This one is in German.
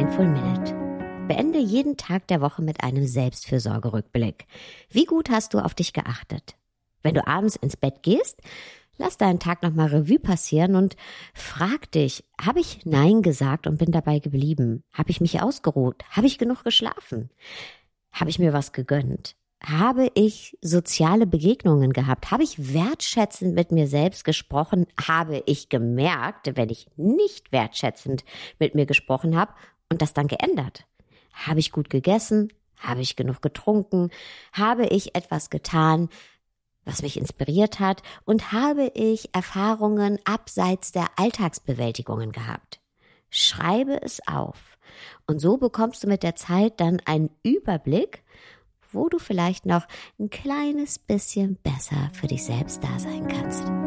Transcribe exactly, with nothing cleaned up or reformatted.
Mindful Minute. Beende jeden Tag der Woche mit einem Selbstfürsorgerückblick. Wie gut hast du auf dich geachtet? Wenn du abends ins Bett gehst, lass deinen Tag nochmal Revue passieren und frag dich, habe ich Nein gesagt und bin dabei geblieben? Habe ich mich ausgeruht? Habe ich genug geschlafen? Habe ich mir was gegönnt? Habe ich soziale Begegnungen gehabt? Habe ich wertschätzend mit mir selbst gesprochen? Habe ich gemerkt, wenn ich nicht wertschätzend mit mir gesprochen habe und das dann geändert? Habe ich gut gegessen? Habe ich genug getrunken? Habe ich etwas getan, was mich inspiriert hat? Und habe ich Erfahrungen abseits der Alltagsbewältigungen gehabt? Schreibe es auf. Und so bekommst du mit der Zeit dann einen Überblick, wo du vielleicht noch ein kleines bisschen besser für dich selbst da sein kannst.